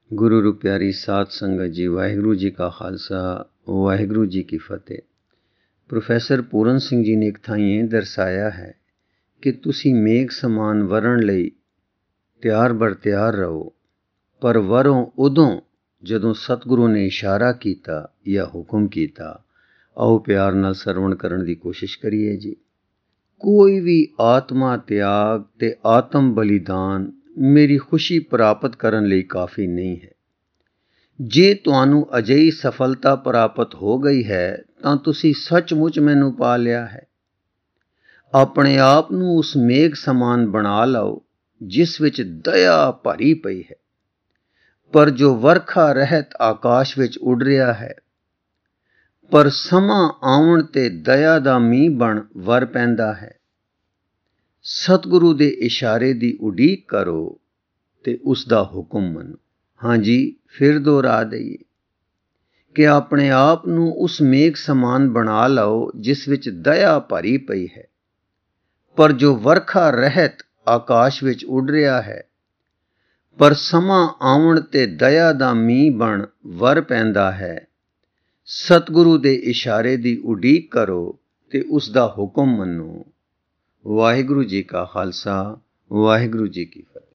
ਗੁਰੂ ਰੂ ਪਿਆਰੀ ਸਾਧ ਸੰਗਤ ਜੀ, ਵਾਹਿਗੁਰੂ ਜੀ ਕਾ ਖਾਲਸਾ ਵਾਹਿਗੁਰੂ ਜੀ ਕੀ ਫਤਿਹ। ਪ੍ਰੋਫੈਸਰ ਪੂਰਨ ਸਿੰਘ ਜੀ ਨੇ ਇੱਕ ਥਾਂ ਇਹ ਦਰਸਾਇਆ ਹੈ ਕਿ ਤੁਸੀਂ ਮੇਘ ਸਮਾਨ ਵਰਣ ਲਈ ਤਿਆਰ ਬਰ ਤਿਆਰ ਰਹੋ, ਪਰ ਵਰੋਂ ਉਦੋਂ ਜਦੋਂ ਸਤਿਗੁਰੂ ਨੇ ਇਸ਼ਾਰਾ ਕੀਤਾ ਜਾਂ ਹੁਕਮ ਕੀਤਾ। ਆਓ ਪਿਆਰ ਨਾਲ ਸਰਵਣ ਕਰਨ ਦੀ ਕੋਸ਼ਿਸ਼ ਕਰੀਏ ਜੀ। ਕੋਈ ਵੀ ਆਤਮਾ ਤਿਆਗ ਤੇ ਆਤਮ ਬਲੀਦਾਨ ਮੇਰੀ ਖੁਸ਼ੀ ਪ੍ਰਾਪਤ ਕਰਨ ਲਈ ਕਾਫੀ ਨਹੀਂ ਹੈ। ਜੇ ਤੁਹਾਨੂੰ ਅਜਿਹੀ ਸਫਲਤਾ ਪ੍ਰਾਪਤ ਹੋ ਗਈ ਹੈ ਤਾਂ ਤੁਸੀਂ ਸੱਚਮੁੱਚ ਮੈਨੂੰ ਪਾ ਲਿਆ ਹੈ। ਆਪਣੇ ਆਪ ਨੂੰ ਉਸ ਮੇਘ ਸਮਾਨ ਬਣਾ ਲਓ ਜਿਸ ਵਿੱਚ ਦਇਆ ਭਰੀ ਪਈ ਹੈ, ਪਰ ਜੋ ਵਰਖਾ ਰਹਿਤ ਆਕਾਸ਼ ਵਿੱਚ ਉੱਡ ਰਿਹਾ ਹੈ। ਪਰ ਸਮਾਂ ਆਉਣ ਤੇ ਦਇਆ ਦਾ ਮੀਂਹ ਬਣ ਵਰ ਪੈਂਦਾ ਹੈ। ਸਤਿਗੁਰੂ ਦੇ ਇਸ਼ਾਰੇ ਦੀ ਉਡੀਕ ਕਰੋ ਤੇ ਉਸ ਦਾ ਹੁਕਮ ਮੰਨੋ। ਹਾਂਜੀ, ਫਿਰ ਦੁਹਰਾ ਦਈਏ ਕਿ ਆਪਣੇ ਆਪ ਨੂੰ ਉਸ ਮੇਘ ਸਮਾਨ ਬਣਾ ਲਓ ਜਿਸ ਵਿੱਚ ਦਇਆ ਭਰੀ ਪਈ ਹੈ, ਪਰ ਜੋ ਵਰਖਾ ਰਹਿਤ ਆਕਾਸ਼ ਵਿੱਚ ਉੱਡ ਰਿਹਾ ਹੈ। ਪਰ ਸਮਾਂ ਆਉਣ ਤੇ ਦਇਆ ਦਾ ਮੀਂਹ ਬਣ ਵਰ ਪੈਂਦਾ ਹੈ। ਸਤਿਗੁਰੂ ਦੇ ਇਸ਼ਾਰੇ ਦੀ ਉਡੀਕ ਕਰੋ ਤੇ ਉਸ ਦਾ ਹੁਕਮ ਮੰਨੋ। ਵਾਹਿਗੁਰੂ ਜੀ ਕਾ ਖਾਲਸਾ ਵਾਹਿਗੁਰੂ ਜੀ ਕੀ ਫਤਿਹ।